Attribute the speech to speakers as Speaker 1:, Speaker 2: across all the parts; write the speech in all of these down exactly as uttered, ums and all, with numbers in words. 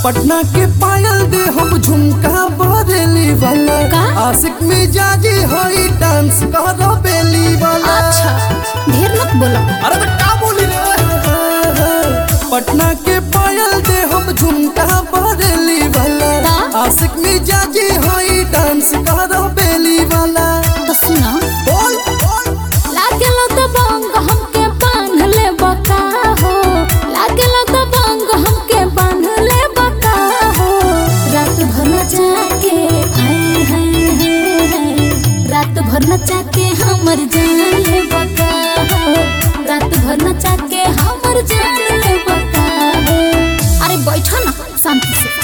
Speaker 1: पटना के पायल दे हम झुमका बरेली वाला
Speaker 2: का?
Speaker 1: आशिक मिजाजी होई डांस करो बेली वाला।
Speaker 2: अच्छा ढेर मत बोलो।
Speaker 1: अरे तो का बोली रे। पटना के पायल दे हम झुमका बरेली वाला
Speaker 2: का?
Speaker 1: आशिक मिजाजी होई डांस करो बेली वाला।
Speaker 2: तो सुनो
Speaker 1: बोल बोल
Speaker 2: लागेलो तो बंग हमके बांध ले बका हो, लागेलो तो बंग हमके बांध ले बका हो। रात भर नचा के हाय हाय हाय हाय, रात भर नचा के हमर जान ले बका हो, रात भर नचा के हमर जान ले बका हो। अरे बैठो ना शांति से।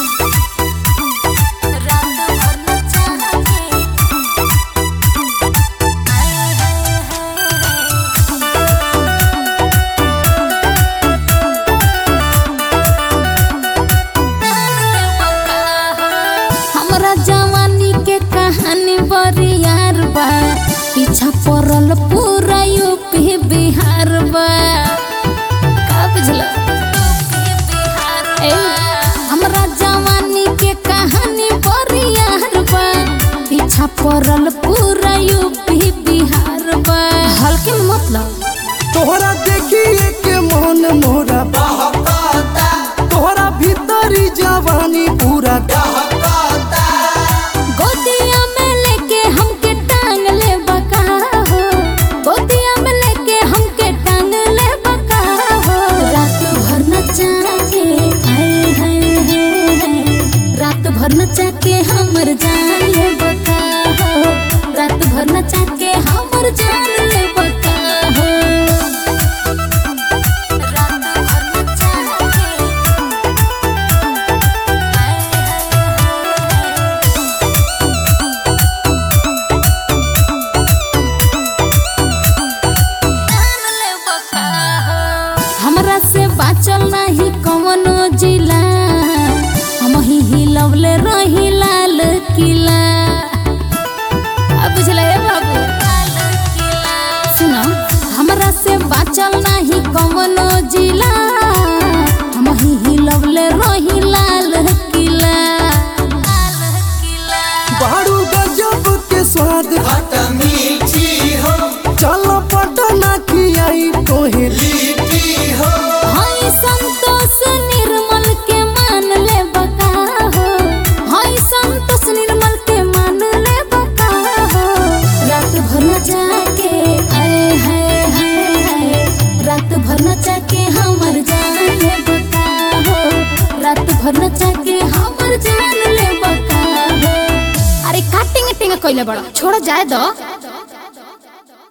Speaker 2: जवानी के कहानी बरियार बा, पीछा पड़ल पूरा यूपी बिहार बा। का बुझल? ए, हमरा जवानी के कहानी बरियार बा, पीछा पड़ल पूरा यूपी बिहार बा। हल्के में मतलब
Speaker 1: तोहरा देखिए के मन मोरा बहकाता, तोहरा भीतरी जवानी पूरा दहकाता।
Speaker 2: गोदिया में लेके हमके टांग ले बका हो, गोदिया में लेके हमके टांग ले बका हो। रात भर नचा के हाय हाय हाय हाय, रात भर नचा के हमर जान ले बका हो, रात भर नचा के हमर जान ले बका हो। हमरा से बाचल नहीं कवनो जिला, हम ही हिलवले रही लाल किला। अब बुझल है बाबू? सुनो हमरा से बाचल नहीं कवनो जिला, हम ही हिलवले रही लाल किला।
Speaker 1: बारू गजब के स्वाद खट्टा मीठी हो, चलो पटना की आई तोहे लीटी हो।
Speaker 2: हाय संतोष निर्मल के मान ले बका हो, हाय संतोष निर्मल के मान ले बका हो। रात भर नचा के हाय हाय हाय हाय, रात भर नचा के हमर जान ले बका हो, रात भर नचा के हमर जान ले बका हो। अरे काटिंग टिंग कइले बड़ा छोड़ जाए दो।